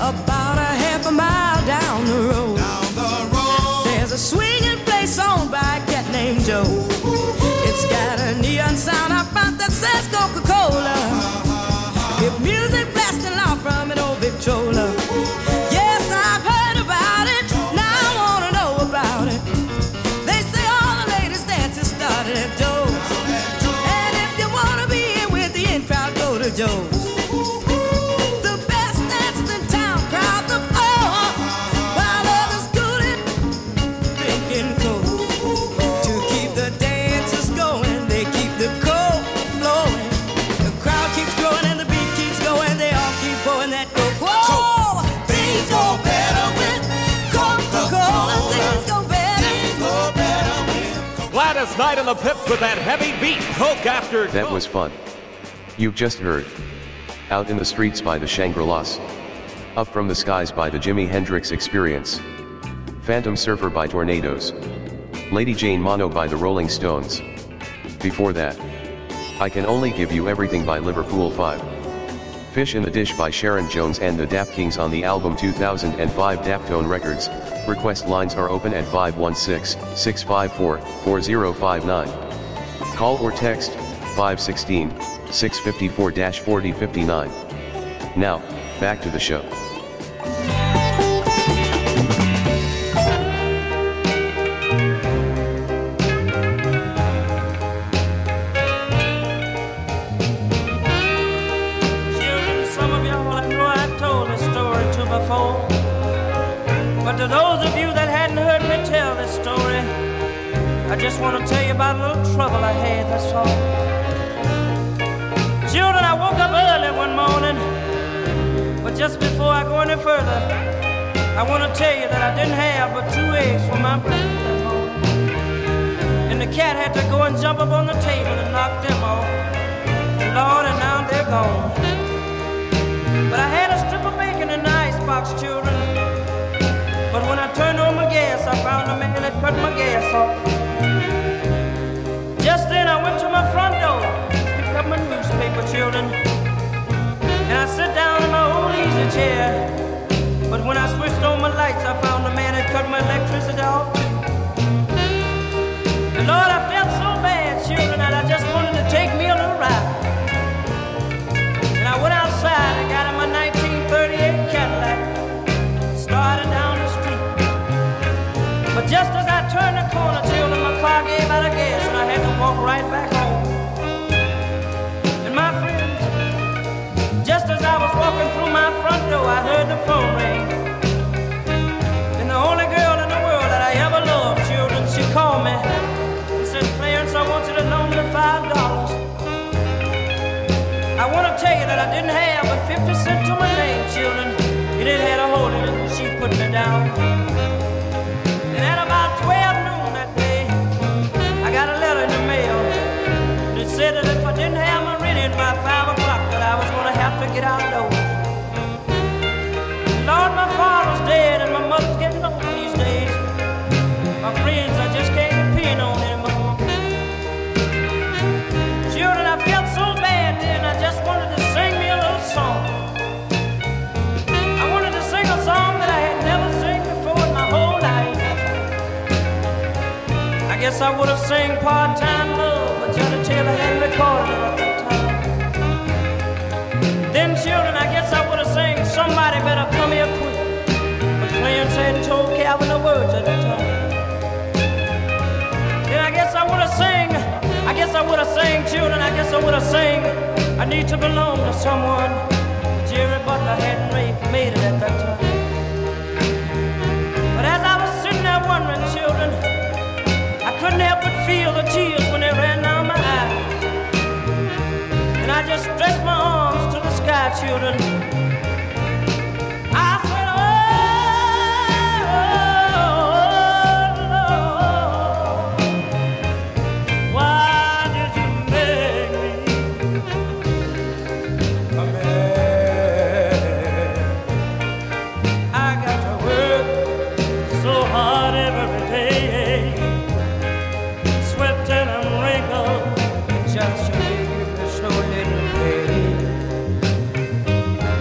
about a half a mile down the road. There's a swinging place owned by a cat named Joe. It's got a neon sign up front that says Coca-Cola. With music blasting out from an old Victrola. Yes, I've heard about it, now I wanna know about it. They say all the latest dances started at Joe's. And if you wanna be in with the in crowd, go to Joe's. The best dancers in town crowd the floor, while others scooted, drinking coke. To keep the dancers going, they keep the coke flowing. The crowd keeps growing and the beat keeps going. They all keep pouring that coke. Whoa! Things go better with Coca-Cola. Things go better. Gladys Knight and the Pips with that heavy beat, Coke after Coke. That was fun. You've just heard Out in the Streets by the Shangri-Las, Up from the Skies by the Jimi Hendrix Experience, Phantom Surfer by Tornadoes, Lady Jane Mono by the Rolling Stones. Before that, I Can Only Give You Everything by Liverpool 5, Fish in the Dish by Sharon Jones and the Dap Kings on the album 2005 Daptone Records. Request lines are open at 516-654-4059. Call or text 516-654-4059. Now, back to the show. Some of y'all, I know I've told this story to before, but to those of you that hadn't heard me tell this story, I just want to tell you about a little trouble I had, that's all. Children, I woke up early one morning, but just before I go any further, I want to tell you that I didn't have but 2 eggs for my breakfast that morning. And the cat had to go and jump up on the table and knock them off. Lord, and now they're gone. But I had a strip of bacon in the icebox, children. But when I turned on my gas, I found a man that cut my gas off. Just then I went to my front door, picked up my newspaper, children, and I sat down in my old easy chair. But when I switched on my lights, I found the man that cut my electricity off. And Lord, I felt so bad, children, that I just wanted to take me a little ride. And I went outside and got in my 1938 Cadillac, started down the street. But just as I turned the corner, children, my car gave out of gas and I had to walk right back home. And my friends, just as I was walking through my front door, I heard the phone ring. And the only girl in the world that I ever loved, children, she called me and said, Clarence, I want you to loan me $5. I want to tell you that I didn't have but 50 cents to my name, children. And it had a hole in it and she put me down. And at about 12 noon that day, I got a letter in the mail. And it said that if I didn't have my rent in by 5 o'clock, that I was going to have to get outdoors. Lord, my father's dead and my mother's getting old these days. My friends, I just can't depend on anymore. Children, I felt so bad then, I just wanted to sing me a little song. I wanted to sing a song that I had never sang before in my whole life. I guess I would have sang Part-Time Love, but Johnny Taylor hadn't recorded it at that time. Then, children, I guess I would have sang Somebody Better Come Here Quick, but Clarence hadn't told Calvin the words at that time. Then I guess I would have sang, children, I guess I would have sang I Need to Belong to Someone. Jerry Butler hadn't made it at that time. But as I was sitting there wondering, children, I couldn't help but feel the tears when they ran down my eyes. And I just stretched my arms to the sky, children. I said, oh, Lord, why did you make me a man? I got to work so hard every day, sweat and I'm wrinkled just to leave this no little day.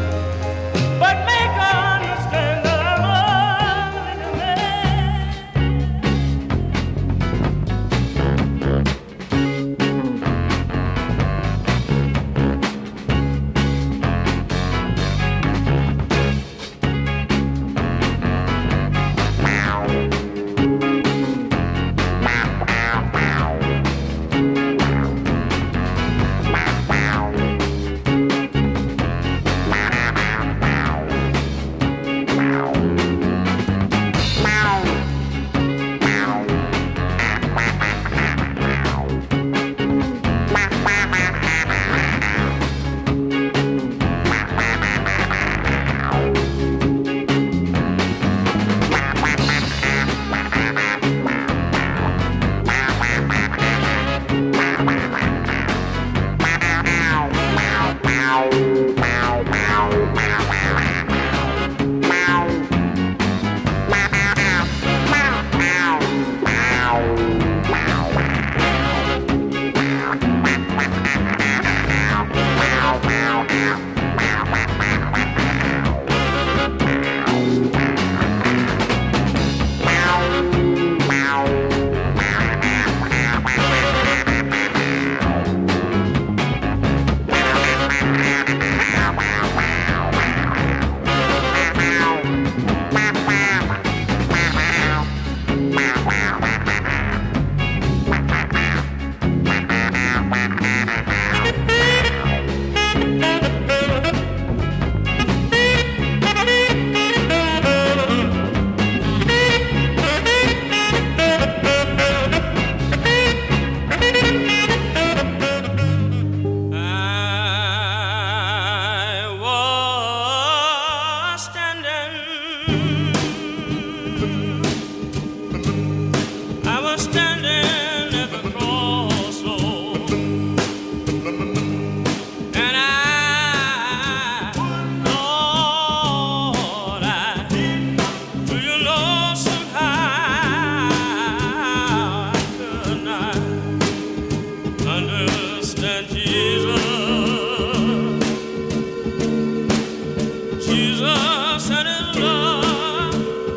Jesus and his love.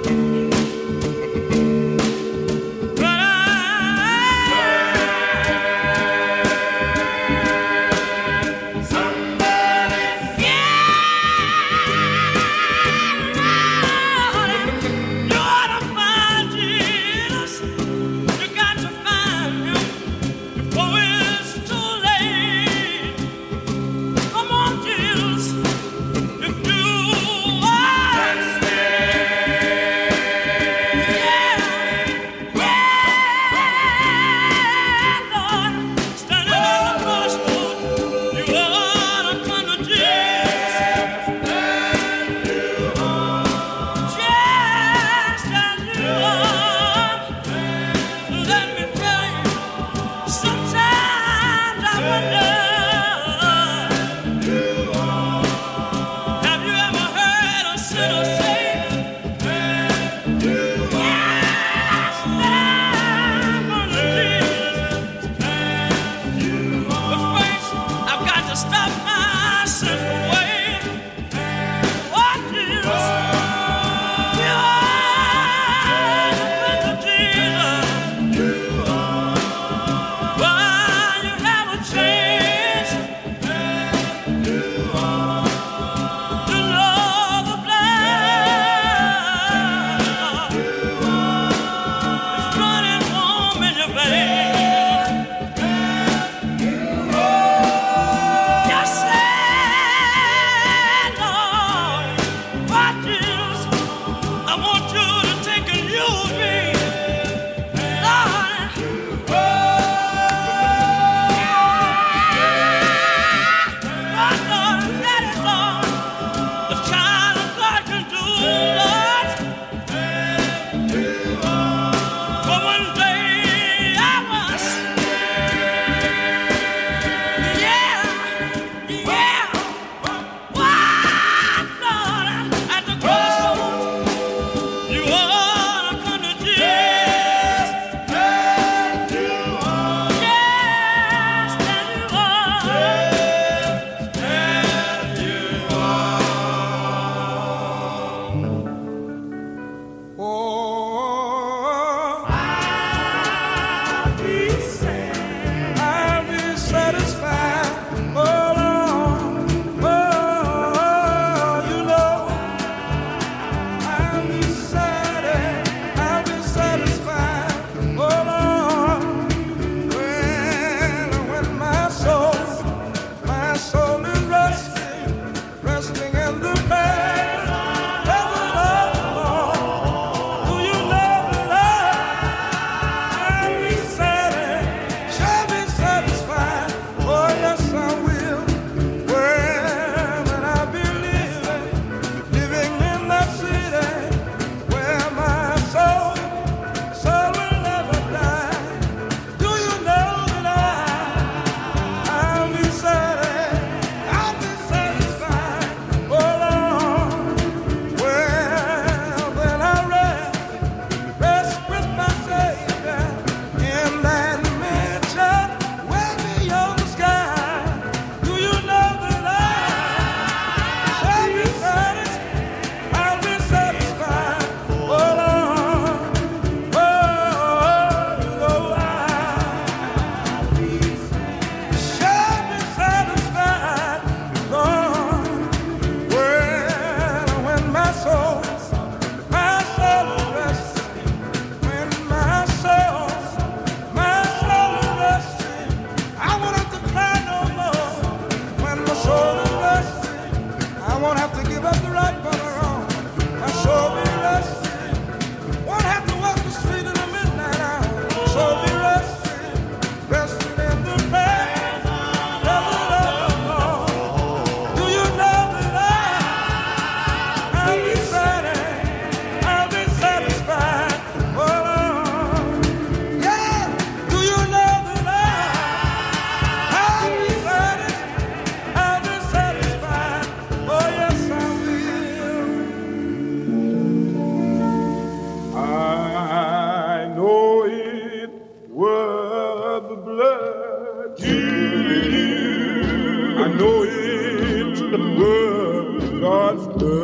But somebody's you ought to find Jesus. You got to find him before it's too late. Come on, Jesus, if you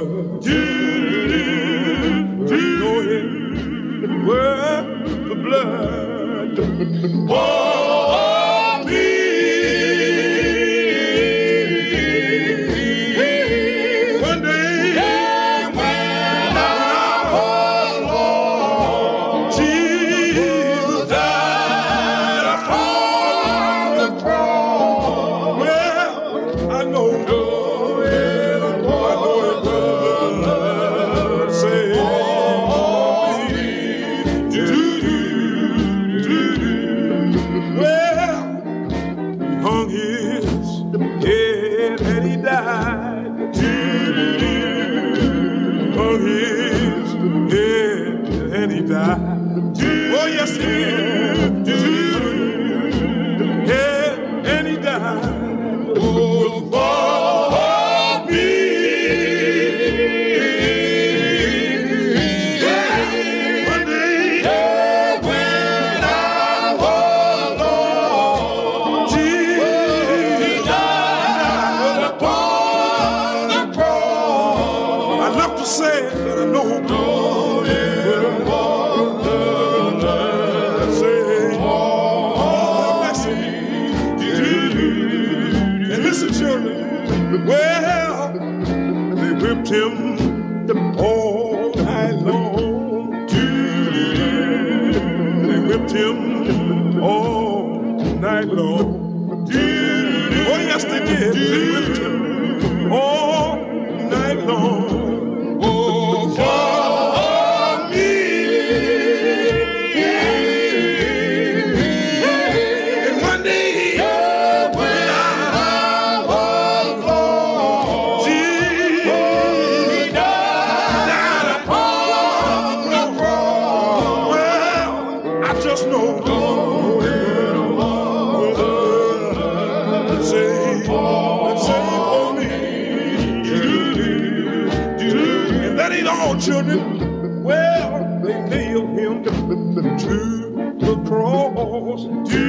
blood. Do you know it? Worth the blood. Oh, me. One day, when I was lost, Jesus died upon the cross. Well, I know it blood saved me. Well, he hung his head and he died. Hung his head and he died. Oh, yes, he did. Head and he died. Oh, for me. One day, when I was lost, Jesus died upon the cross. I love to say that I know and listen, children. Well, they whipped him all night long. They whipped him all night long. Oh, yes, they did. They whipped him all night long. Oh, for me. And one day, when I was lost, Jesus died upon the cross. Well, I just know save for me. And that ain't all, children. Well, they nailed him to the cross. They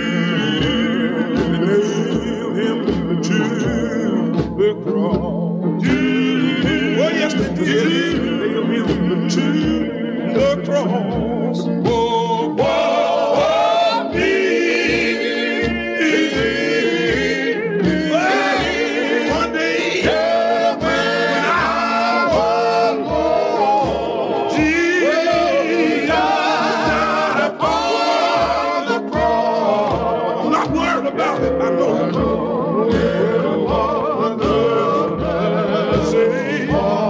nailed him to the cross. Oh, yes, they did. Nailed him to the cross. Oh, me. One day, when I was lost, Jesus died upon the cross. I'm not worried about it. I know save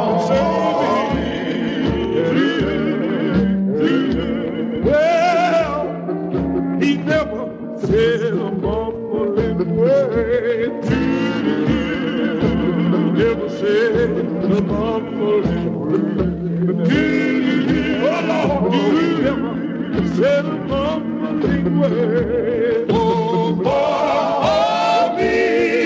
me. Well, he never said a mumbling word. Never said a mumbling word. Oh, Lord, he never said a mumbling word. Oh, for me.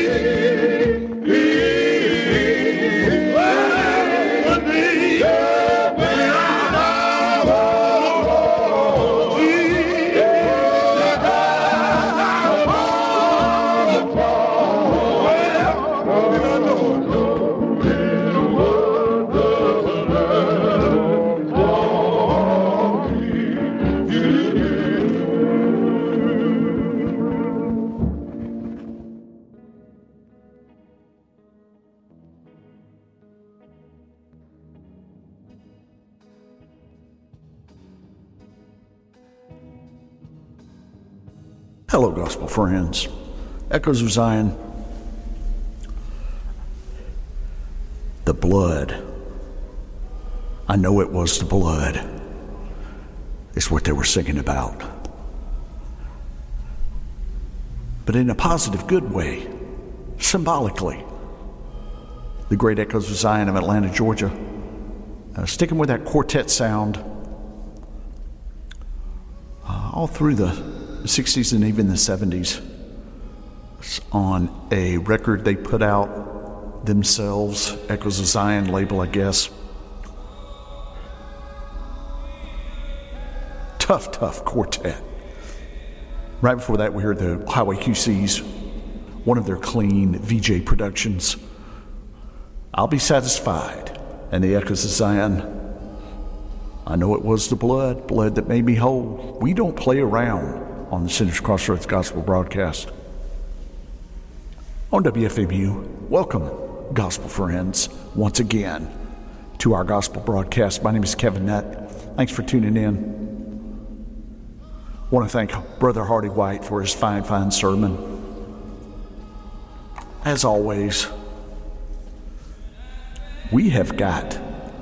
One day, when I was lost, Jesus died upon the cross. Well, and I know it was the blood for me. Hello, gospel friends. Echoes of Zion. The blood. I know it was the blood. Is what they were singing about. But in a positive, good way. Symbolically. The great Echoes of Zion of Atlanta, Georgia. Sticking with that quartet sound. All through the 60s and even the 70s. On a record they put out themselves, Echoes of Zion label, I guess. Tough quartet. Right before that, we heard the Highway QC's, one of their clean VJ productions, I'll Be Satisfied. and the Echoes of Zion. I know it was the blood that made me whole. We don't play around on the Sinners Crossroads Gospel broadcast. On WFMU, welcome, gospel friends, once again to our gospel broadcast. My name is Kevin Nett. Thanks for tuning in. I want to thank Brother Hardy White for his fine sermon. As always, we have got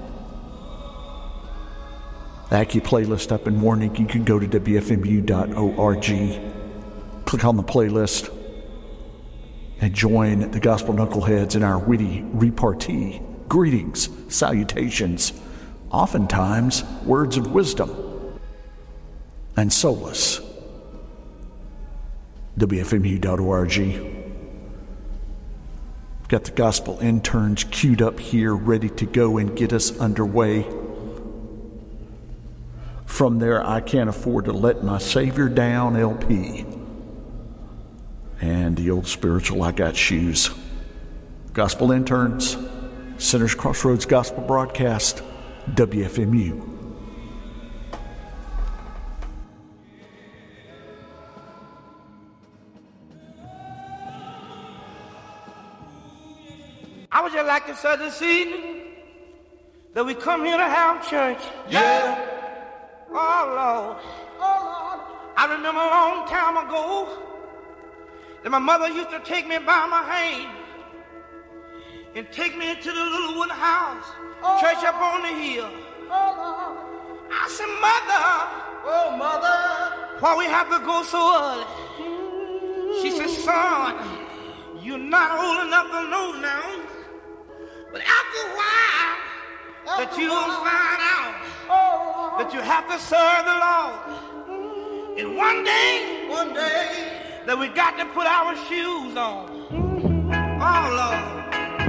the Aki playlist up and morning. You can go to WFMU.org, click on the playlist, and join the Gospel Knuckleheads in our witty repartee, greetings, salutations, oftentimes words of wisdom and solace. WFMU.org. Got the gospel interns queued up here, ready to go and get us underway. From there, I Can't Afford to Let My Savior Down LP. And the old spiritual I Got Shoes. Gospel interns, Sinners Crossroads Gospel Broadcast, WFMU. I would just like to say this evening that we come here to have church. Yeah. Oh, Lord. I remember a long time ago that my mother used to take me by my hand and take me into the little wooden house, church up on the hill. I said, Mother, why we have to go so early? She said, son, you're not old enough to know now. But after a while, that you'll find out that you have to serve the Lord. And one day, that we got to put our shoes on. Oh, Lord.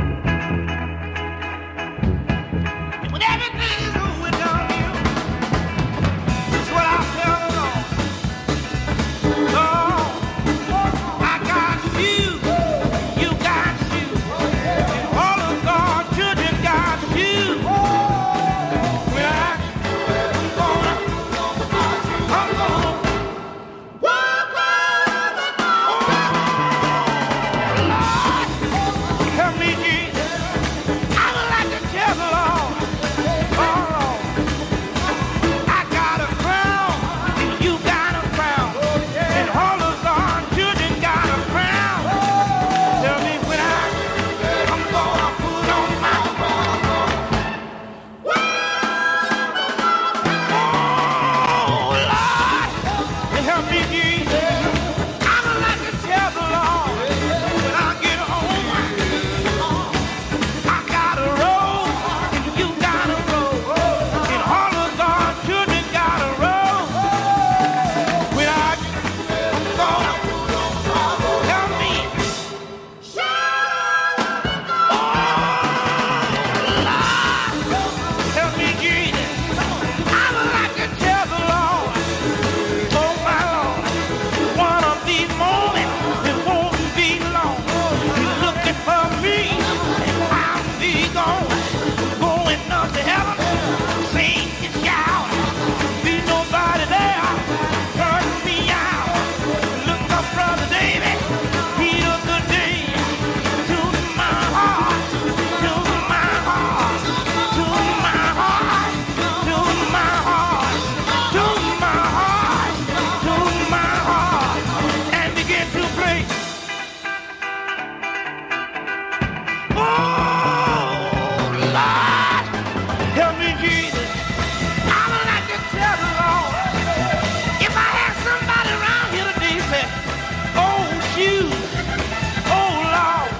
And when everything is over down here, that's what I tell the Lord. Lord, I got shoes. You got shoes. And all of God's children got shoes. When I'm gonna walk on the Lord, help me, Jesus. I would like to tell the Lord, oh Lord, I got a crown, and you got a crown, and all of God's children got a crown. Tell me when I'm gonna put on my crown. Oh Lord, help me, Jesus. I would like to tell the Lord when I get home, I got a robe, and you got a robe, and all of God's children got a robe. When I'm gonna help me. Help me, Jesus. I would like to tell the Lord, oh my Lord, one of these moments it won't be long. You're looking for me, and I'll be gone, going up to heaven, sing and shout. Be nobody there, turn me out. Look up, Brother David, he a good day to my heart, to my heart, to my heart, to my heart, to my heart, to my heart, and begin to play. Oh, Lord, help me, Jesus. I would like to tell the Lord, if I had somebody around here today say, oh, shoes, oh, Lord,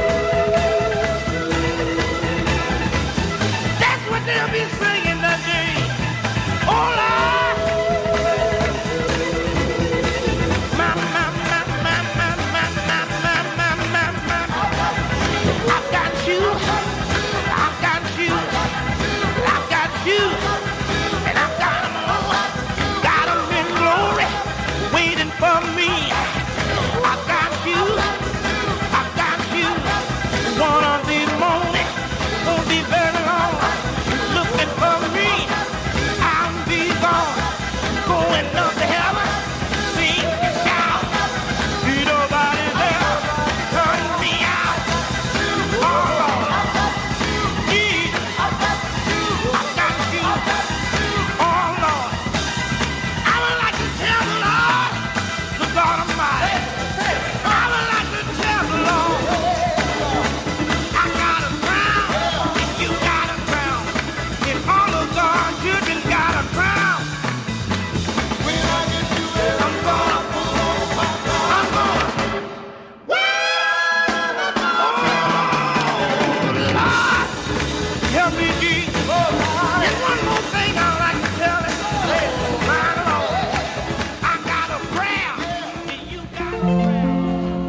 that's what they'll be singing that day. Oh, Lord, I've got shoes, I've got shoes, I've got shoes, and I've got them on, got them in glory, waiting for me. I've got shoes, I've got shoes, one of these mornings won't be very long.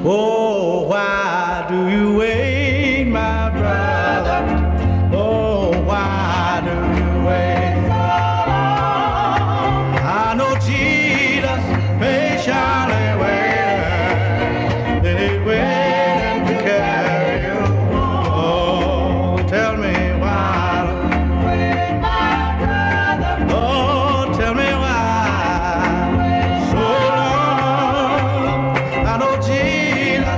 Oh, why do you wait, my brother? Oh, why do you wait? I know Jesus patiently waiting. He's waiting to carry you. Oh, tell me why. Oh, tell me why. So long. I know Jesus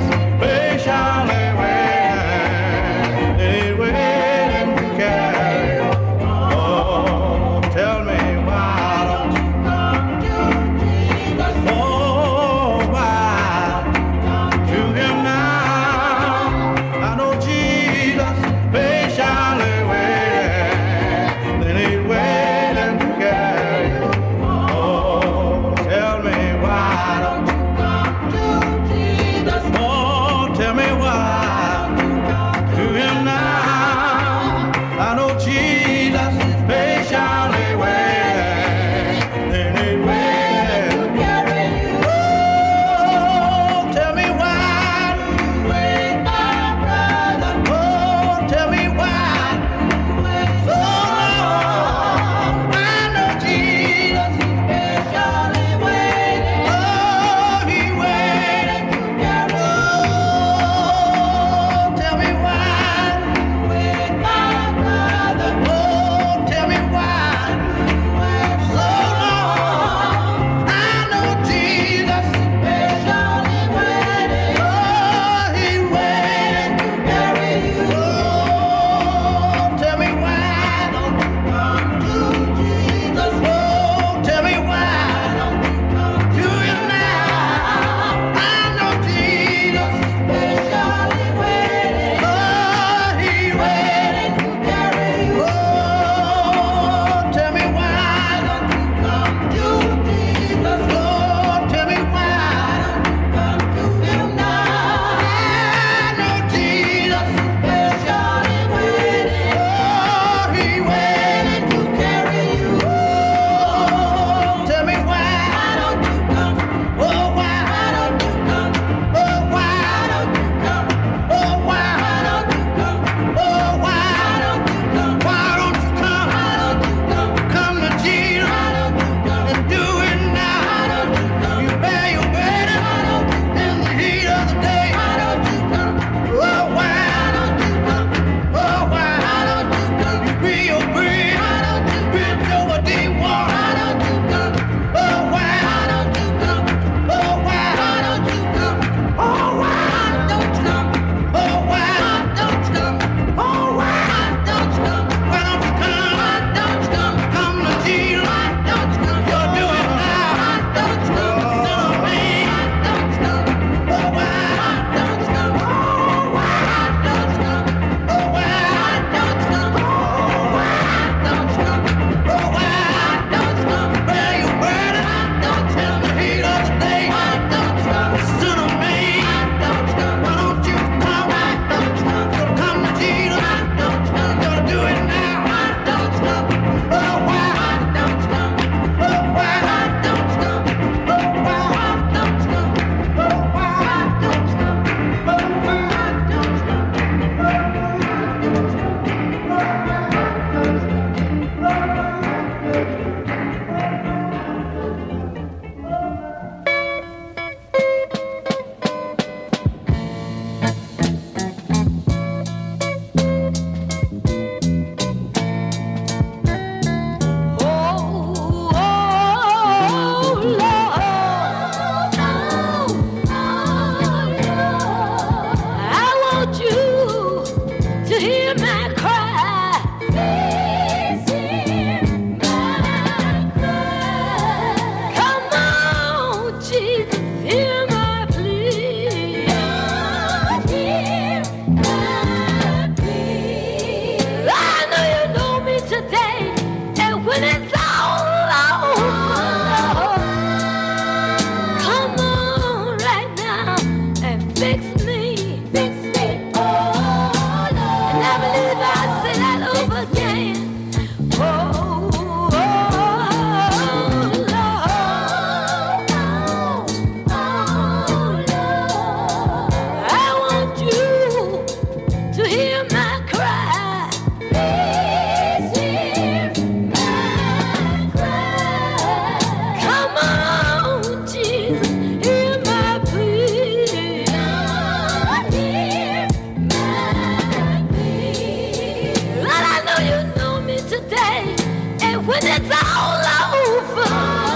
when it's all over.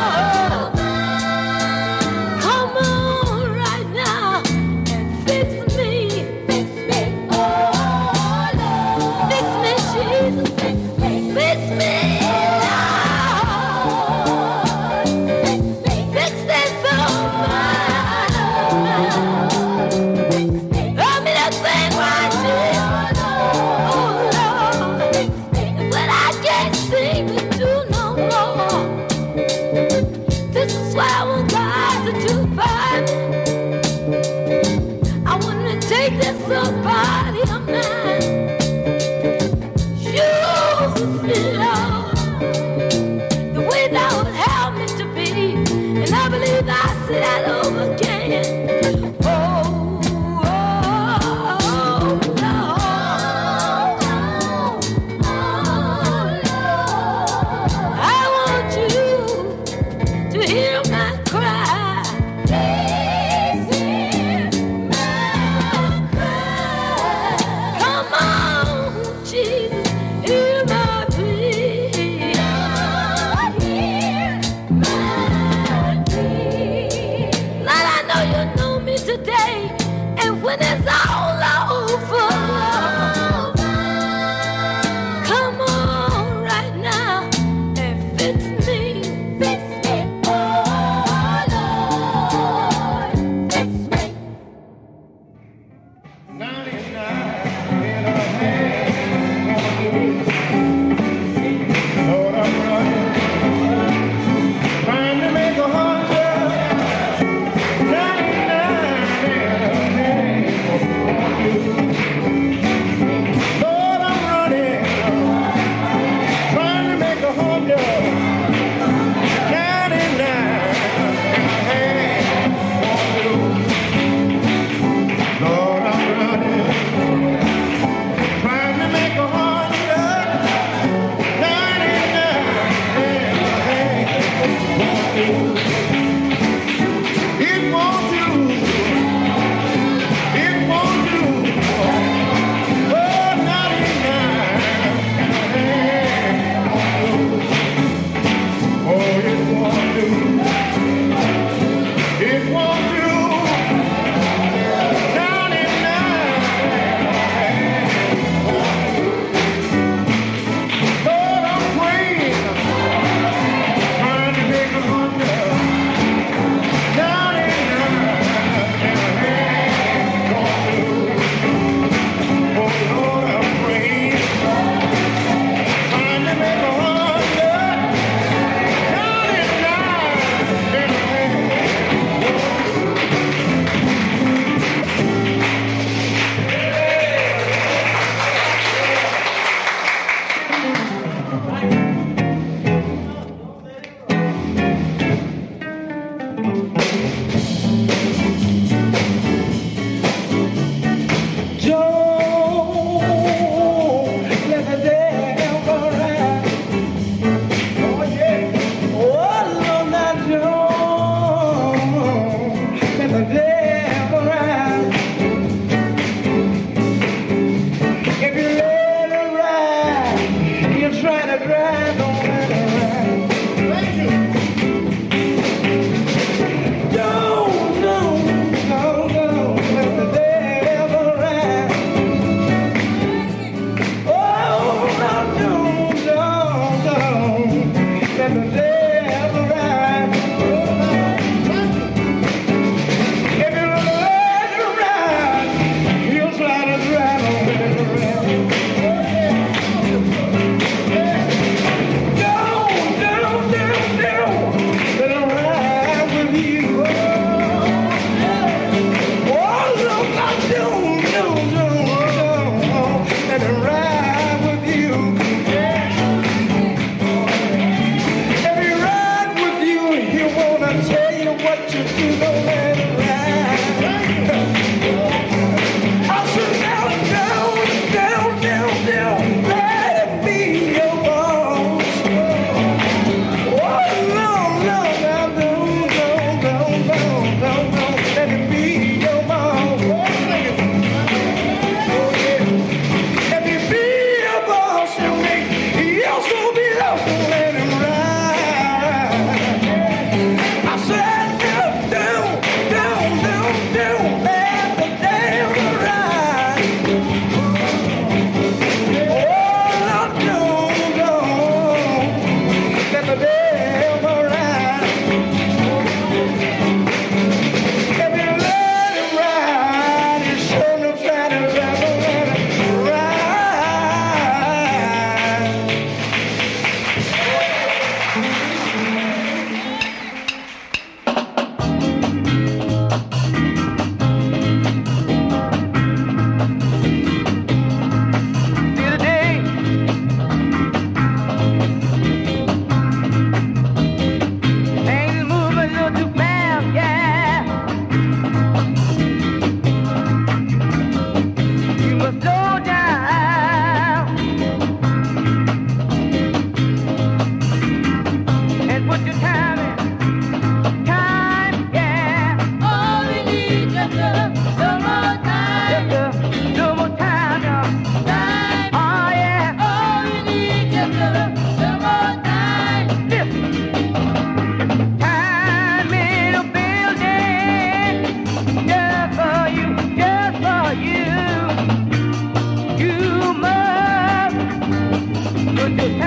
Come on right now and fix me. Fix me, oh Lord. Fix me, Jesus. Fix me, Lord. Fix this soul. Let me just sing right here. Oh Lord. But I can't seem to do no more.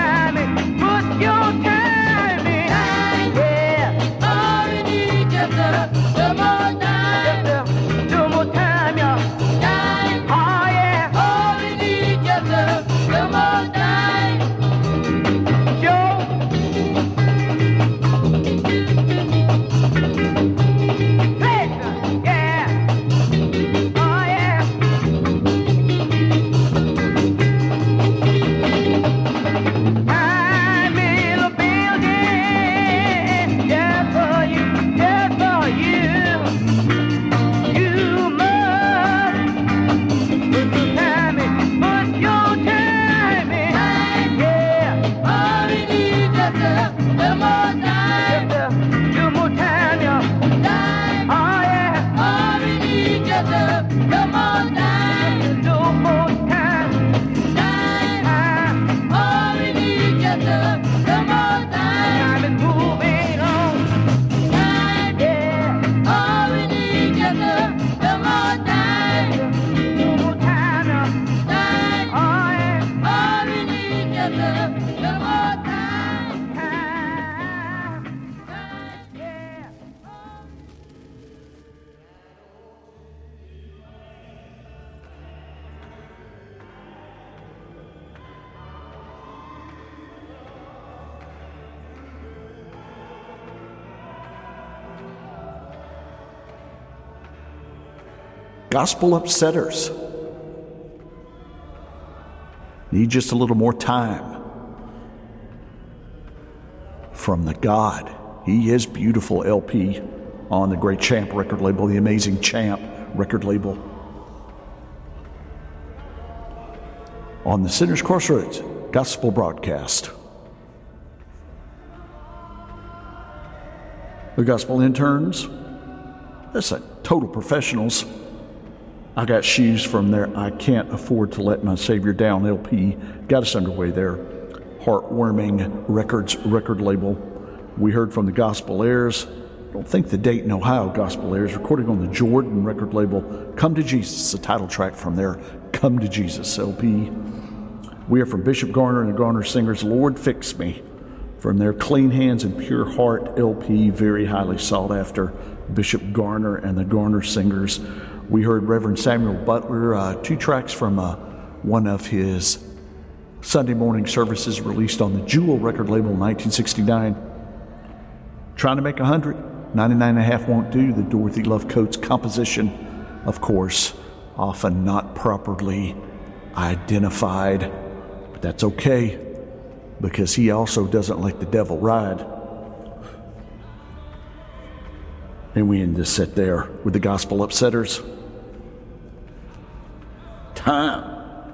time in. Put your time in. Yeah. All we need just a little more time. Just a little more time, y'all. Time. Oh, yeah. All we need just a little more time. Joe. Pleasure. Yeah. Oh, yeah. I'm in a building just for you, just for you. You must put your time in, put your time in. Yeah, All we need just a little more time. just a little more time, y'all. Time. Oh yeah, All we need just a little more time. a little more time. Time. All we need just a little more time. Time is moving on. Time. Yeah, All we need just a little more time. little more time, y'all. Time. Oh yeah. All we need just a little more time. Yeah. Gospel upsetters. Need just a little more time. From the God, He is Beautiful LP on the Great Champ record label, the Amazing Champ record label. On the Sinner's Crossroads Gospel broadcast. The gospel interns, that's like total professionals. I got shoes from their I Can't Afford to Let My Savior Down LP. Got us underway there. Heartwarming Records record label. We heard from the Gospel Airs. Don't think the Dayton, Ohio Gospel Airs. Recording on the Jordan record label. Come to Jesus, the title track from their Come to Jesus LP. We are from Bishop Garner and the Garner Singers, Lord Fix Me. From their Clean Hands and Pure Heart LP, very highly sought after. Bishop Garner and the Garner Singers. We heard Reverend Samuel Butler, 2 tracks from one of his Sunday morning services released on the Jewel record label in 1969. Trying to make 100, 99 and a half won't do. The Dorothy Love Coates composition, of course, often not properly identified, but that's okay because he also doesn't let the devil ride. And we end this set there with the Gospel Upsetters. Time.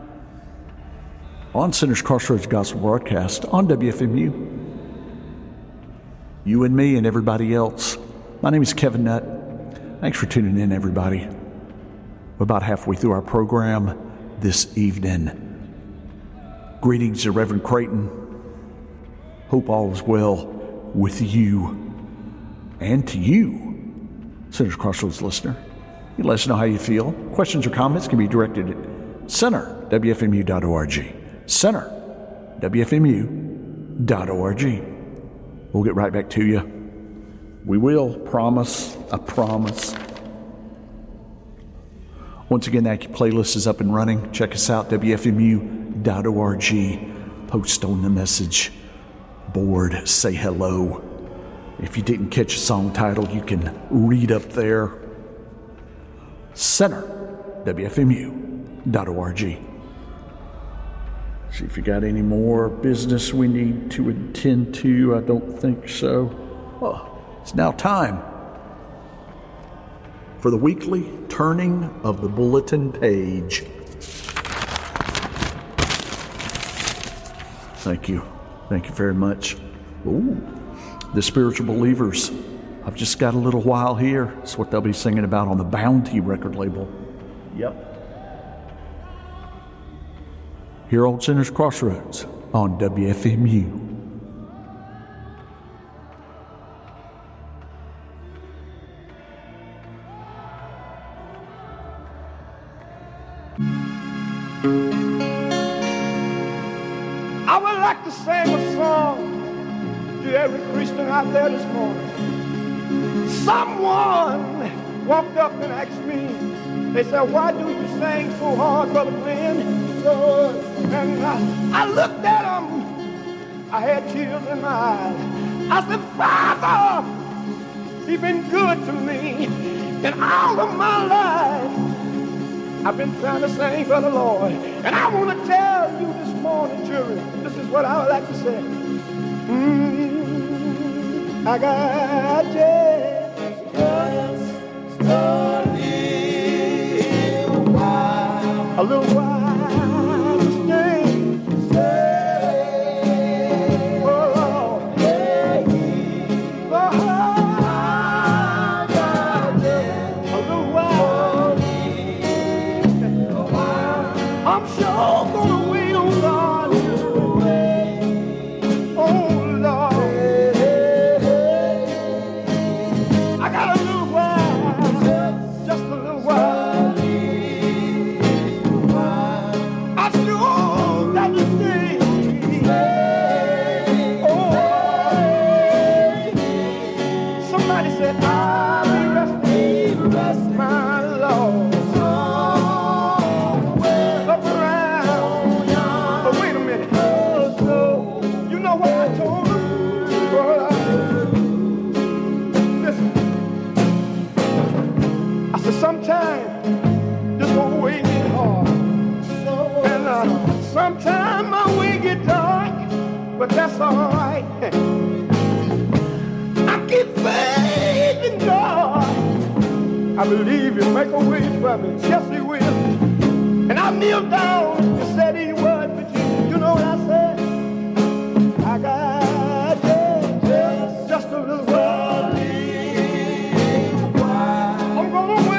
On Sinner's Crossroads Gospel broadcast on WFMU. You and me and everybody else. My name is Kevin Nutt. Thanks for tuning in, everybody. We're about halfway through our program this evening. Greetings to Reverend Creighton. Hope all is well with you and to you, Sinner's Crossroads listener. You let us know how you feel. Questions or comments can be directed at center.wfmu.org. Center.wfmu.org. We'll get right back to you. We will. Promise. I promise. Once again, that playlist is up and running. Check us out, wfmu.org. Post on the message board. Say hello. If you didn't catch a song title, you can read up there. Center, wfmu.org. See if you got any more business we need to attend to. I don't think so. Well, it's now time for the weekly turning of the bulletin page. Thank you. Thank you very much. Ooh, the Spiritual Believers. I've just got a little while here. That's what they'll be singing about on the Bounty record label. Yep. Here on Sinner's Crossroads on WFMU. I would like to sang a song to every Christian out there this morning. Someone walked up and asked me, they said, why do you sing so hard, Brother Glenn? And I looked at them. I had tears in my eyes. I said, Father, He's been good to me. And all of my life, I've been trying to sing for the Lord. And I want to tell you this morning, children, this is what I would like to say. I got a little while to stay. I'm sure gonna wait on God. Oh Lord, I got a little while, just a little while. I sure got to stay. Oh, somebody said I'll be resting, my Lord. Sometimes this whole way get hard, and sometimes my way get dark, but that's all right. I keep faith in God. I believe He'll make a way for me. Yes, He will. And I kneel down and said He would, but you know what I said? I got just a little while. I'm gonna wait.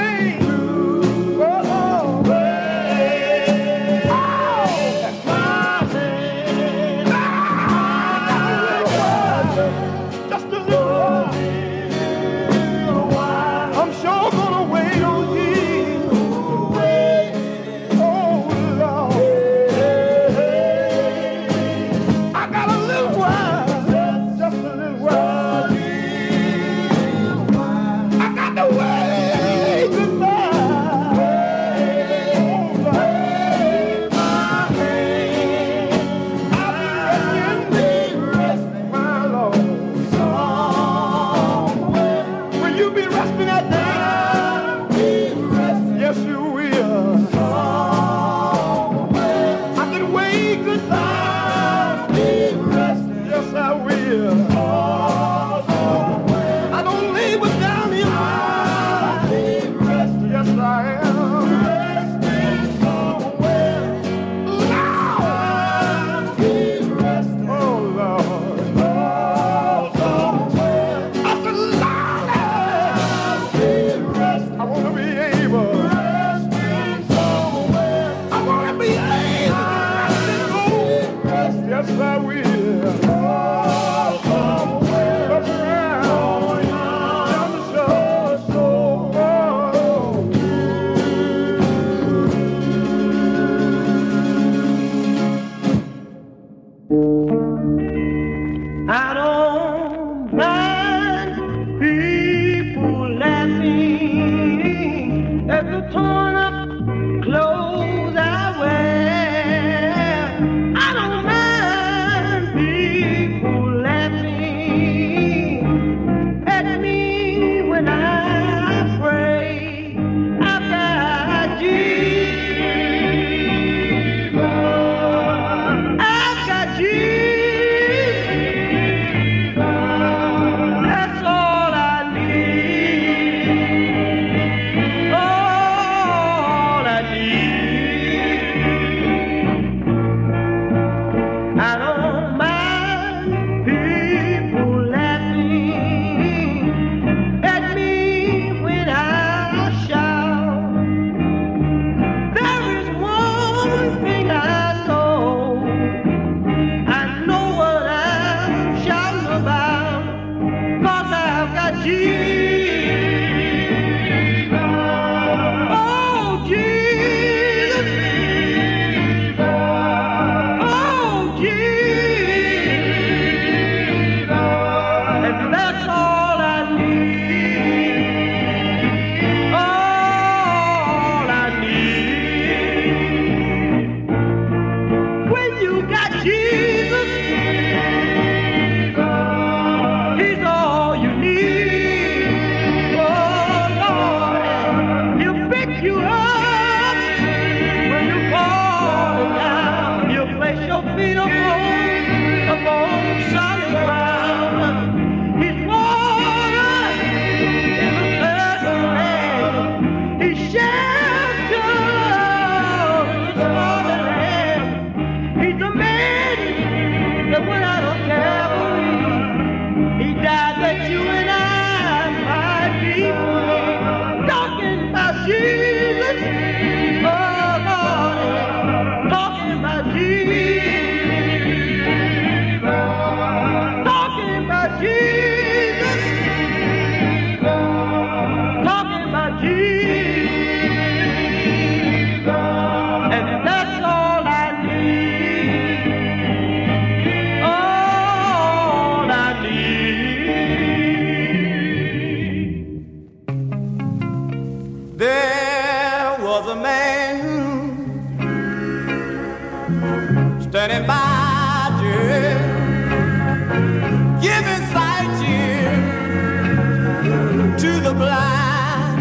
giving sight here to the blind.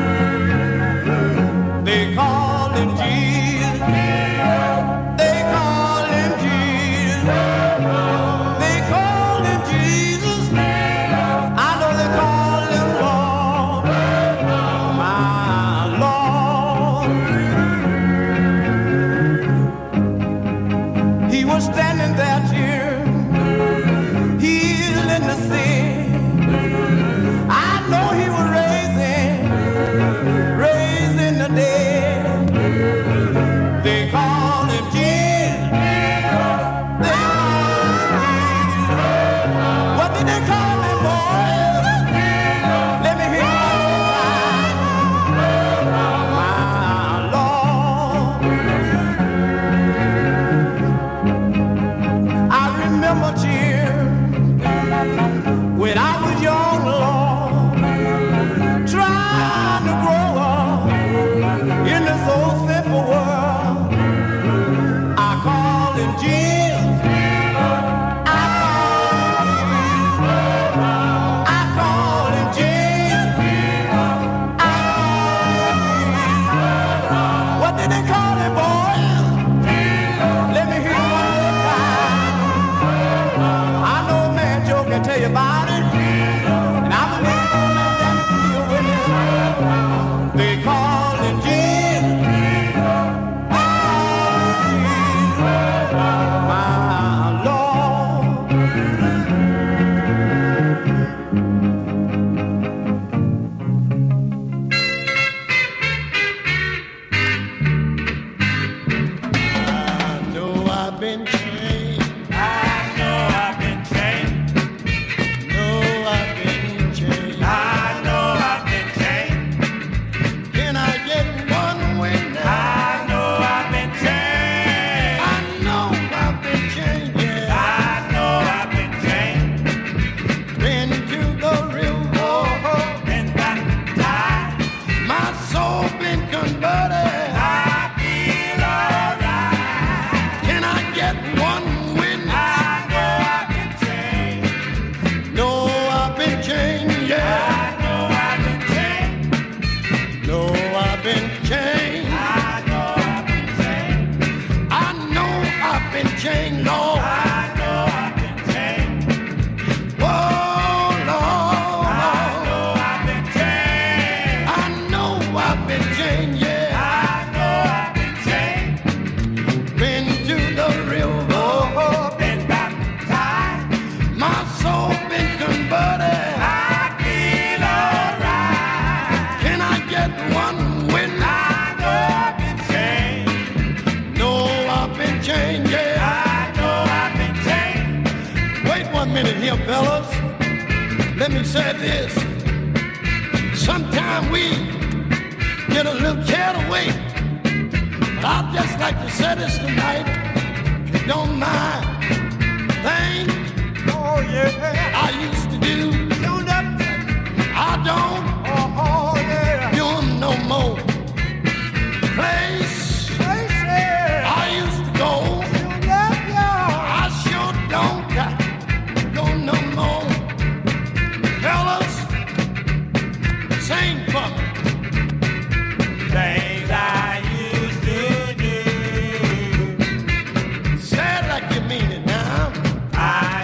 They call him Jesus. They call him Jesus. They call him Jesus. I know they call him Lord, my Lord. He was standing there, dear, healing the sick. I know he was raising the dead. They call him Jesus. They call him Jesus. What did they call him, boys? Let me hear you my Lord. I remember, dear, when I was young, Lord, trying to grow up in this old sinful world. I call him Jesus. I call him Jesus. What did they call him, boys? Let me hear you one more time. I know man Joe can tell you about it, and I believe all that damn feel with him. They call him Jesus. My Lord. I know I've been chained. I know I've been chained. Know I've been chained. I know I've been chained. Can I get one witness? I know I've been chained. I know I've been chained, yeah. I know I've been chained. Been to the river, been baptized. My soul been converted. I feel alright. Can I get one witness? I know I've been chained. Know I've been chained, yeah. I know I've been chained. Know I've been chained. I know I've been chained. I know I've been chained, Lord. I know I've been chained. Oh, Lord. I know I've been chained. I know I've been chained, yeah. I know I've been chained. Been to the river, been baptized. My soul been converted. I feel alright. Can I get one witness? I know I've been chained. Know I've been chained, yeah. I know I've been chained. Wait 1 minute here, fellas. Let me say this. Sometimes we get a little carried away. But I'd just like to say this tonight, if you don't mind. Things I used to do, I don't do 'em no more. Place I used to go, I sure don't go no more. Fellas, sing for me. Things I used to do. Say it like you mean it now. I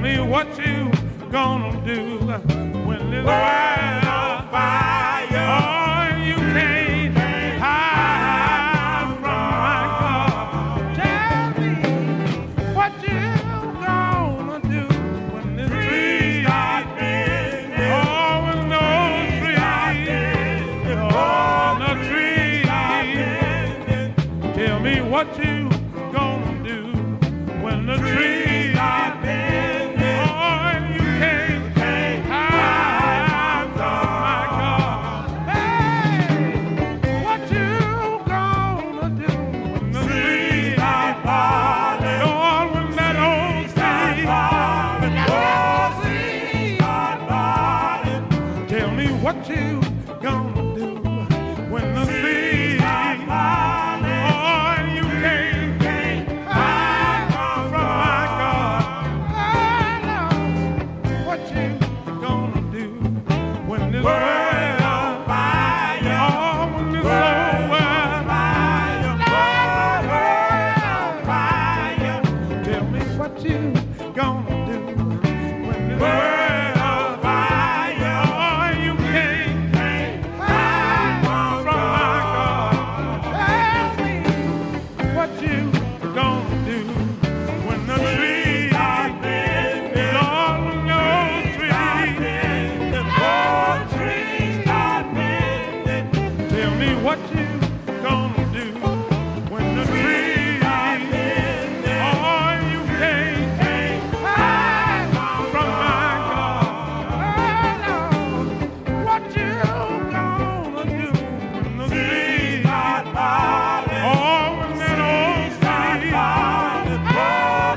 me what you gonna do when this world on fire. Oh, you can't hide from my God. Tell me what you gonna do when this tree start bending. Oh, when no tree, oh, no tree start bending. Tell me what you gonna do when the tree start bending. Oh, and you can't hide from my God. Hey, what you gonna do when the tree start falling? Lord, when that old tree falling, old tree start falling. Tell me what you gonna do when the tree start falling. Oh, and you can't hide from my God. Oh, Lord, what you gonna do when this world on fire? Oh, when this whole world on fire, world on fire. Tell me what you gonna do when this world on fire? Oh, you can't hide from my God. Tell me what you gonna do when the tree start bending. Lord, when the old tree, the old tree start bending. Tell me what you gonna do when the tree start bending. Oh, you can't hide from my God. Oh, Lord, what you gonna do when the tree start falling? Oh, when that old tree start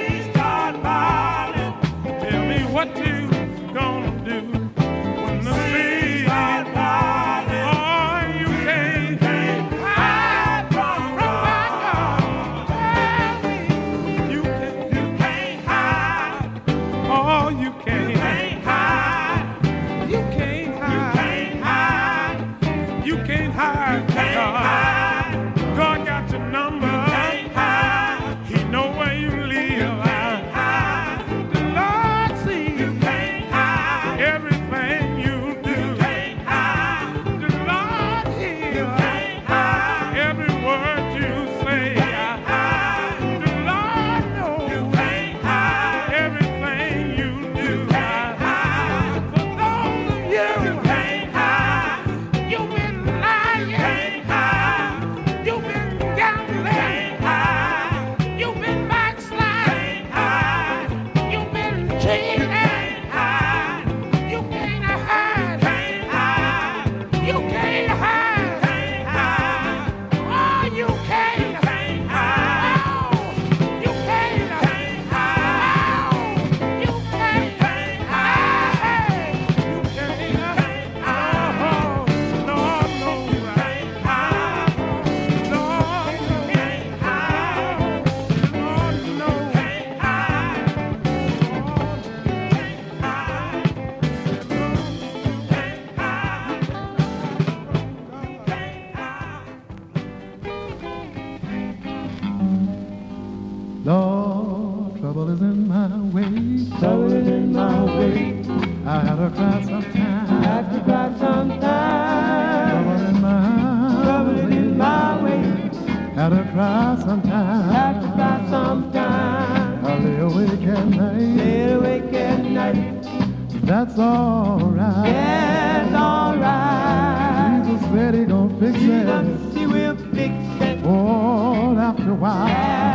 falling. Tell me what you gonna do when the tree start falling. Oh, you can't hide from my God. Tell me you can't hide. Oh, you can't hide. You can't hide. You can't hide. God. God got your number. He know where you live. The Lord sees everything you do. The Lord hears every word you say. The Lord knows everything you do. For those of you, you've been lying, you've been gambling, you've been backsliding, you've been cheating. You can't hide. You can't hide. Oh, you can't hide. You can't hide. You can't hide. You can't hide. Oh, Lord knows. Lord knows. Lord, trouble is in my way. Trouble is in my way. I had to cry sometime. I had to cry sometime. Trouble in my way. Had to cry sometime. Had to cry sometime. I lay awake at night. Lay awake at night. That's alright. That's alright. Jesus said he gon' fix it. Jesus, he will fix it. Oh, after a while.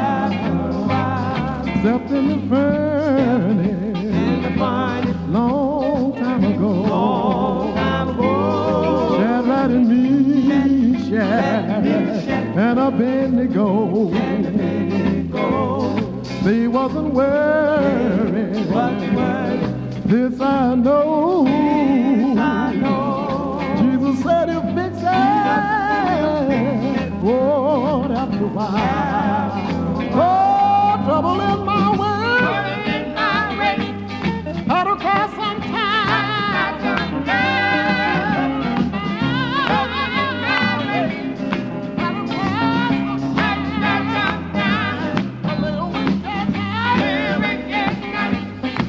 Stepped in the furnace. In the furnace. Long time ago. Long time ago. Shadrach and Meshach and Abednego. They wasn't worried. This I know. Jesus said he'll fix it. Oh, after a while. Oh, trouble in my way. Had to cry sometime.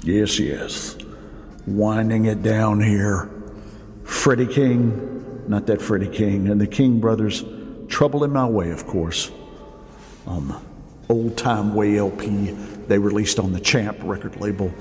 Yes, yes. Winding it down here. Freddie King, not that Freddie King, and the King Brothers, Trouble in My Way, of course. On the Old Time Way LP they released on the Champ record label.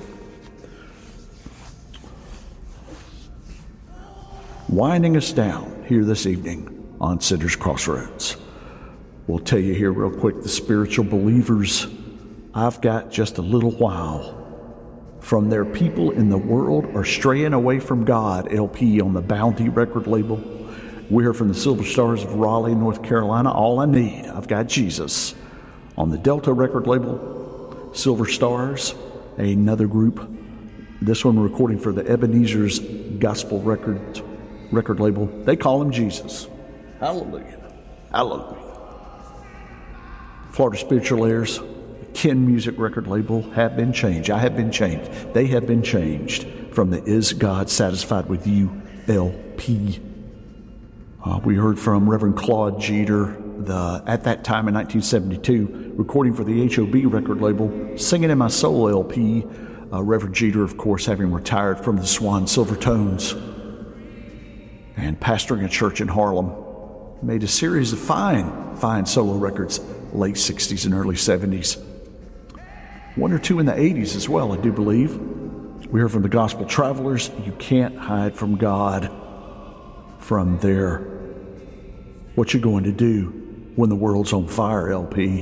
Winding us down here this evening on Sinner's Crossroads. We'll tell you here real quick, the spiritual believers, I've got just a little while. From Their People in the World Are Straying Away from God, LP on the Bounty record label. We hear from the Silver Stars of Raleigh, North Carolina, All I Need, I've Got Jesus. On the Delta record label, Silver Stars, another group. This one recording for the Ebenezer's Gospel record label. They call him Jesus. Hallelujah. Hallelujah. Florida Spiritual Airs, Ken Music record label, Have Been Changed. I have been changed. They have been changed from the Is God Satisfied With You LP. We heard from Reverend Claude Jeter, at that time in 1972, recording for the HOB record label, Singing in My Soul LP. Reverend Jeter, of course, having retired from the Swan Silvertones and pastoring a church in Harlem, made a series of fine solo records, late 60s and early 70s. One or two in the 80s as well, I do believe. We heard from the Gospel Travelers, You Can't Hide from God. From their What You Going to Do When the World's on Fire LP.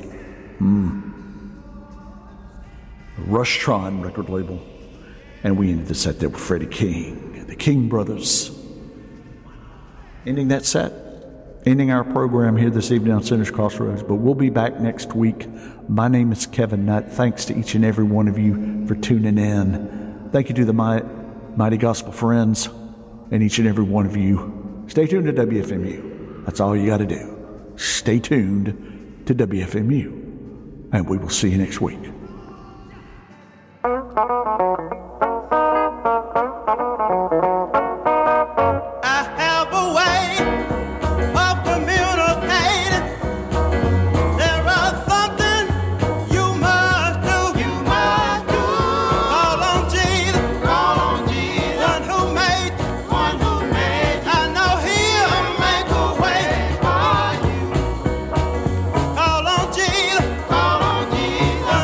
Rushtron record label. And we ended the set there with Freddie King, the King Brothers. Ending that set, ending our program here this evening on Sinner's Crossroads, but we'll be back next week. My name is Kevin Nutt. Thanks to each and every one of you for tuning in. Thank you to the Mighty Gospel Friends and each and every one of you. Stay tuned to WFMU. That's all you got to do. Stay tuned to WFMU. And we will see you next week.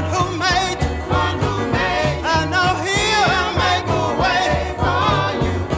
Who made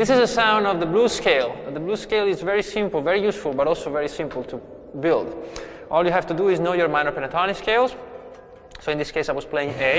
This is the sound of the blues scale. The blues scale is very simple, very useful, but also very simple to build. All you have to do is know your minor pentatonic scales. So in this case I was playing A.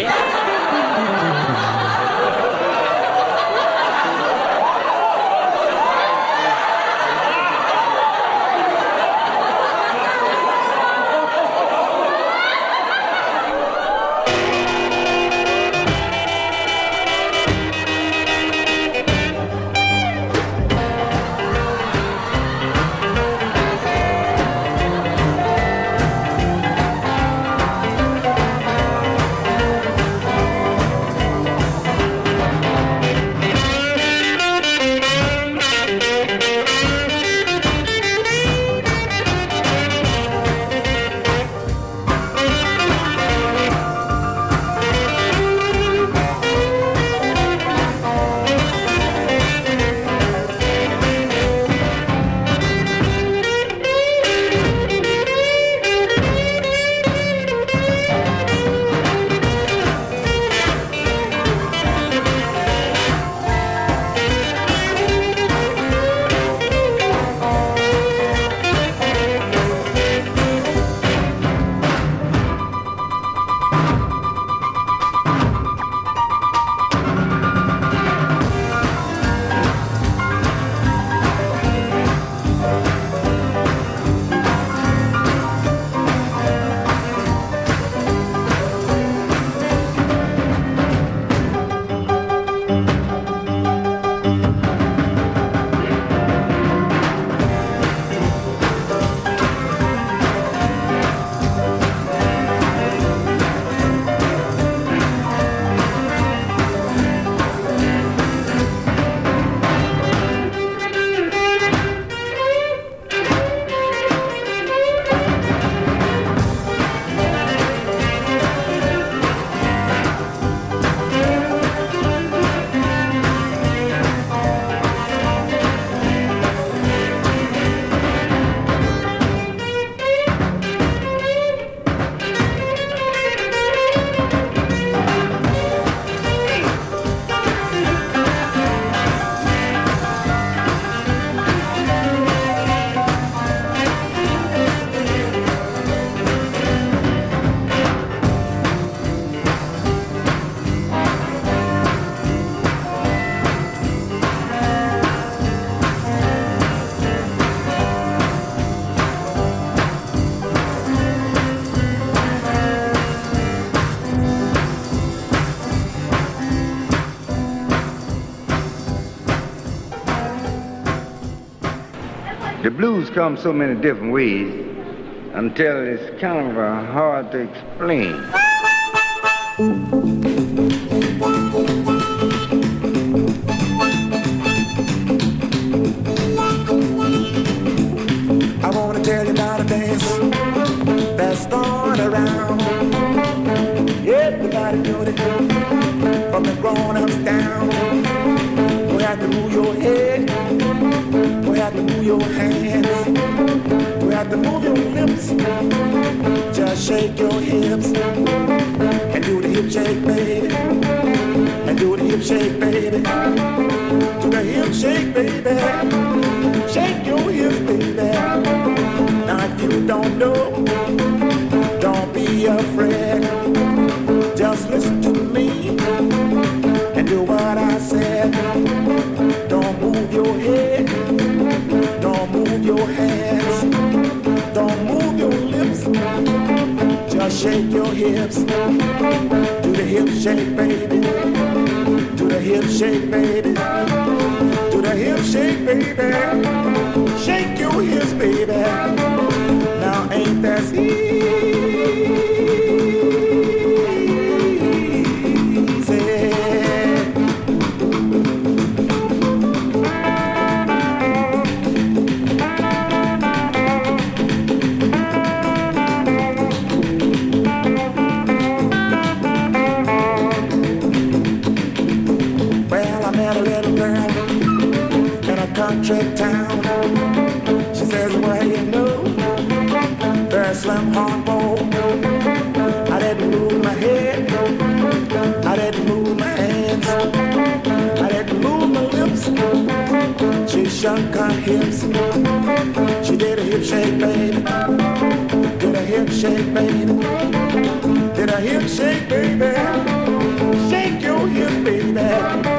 The blues come so many different ways until it's kind of hard to explain. I want to tell you about a dance that's going around. Everybody doing it, from the grown-ups down. You have to move your head, you have to move your hands, you have to move your lips. Just shake your hips and do the hip shake, baby. And do the hip shake, baby. Do the hip shake, baby. Shake your hips, baby. Now if you don't know, don't be afraid. Just listen to me and do what I said. Don't move your head, don't move your hands, don't move your lips. Just shake your hips. Do the hip shake, baby. Do the hip shake, baby. Do the hip shake, baby. Shake your hips, baby. Now ain't that easy? Country town. She says, well, you know, there's slim hornball. I didn't move my head, I didn't move my hands, I didn't move my lips. hip shake, baby? Did a hip shake, baby? Did a hip shake, baby? Shake your hips, baby.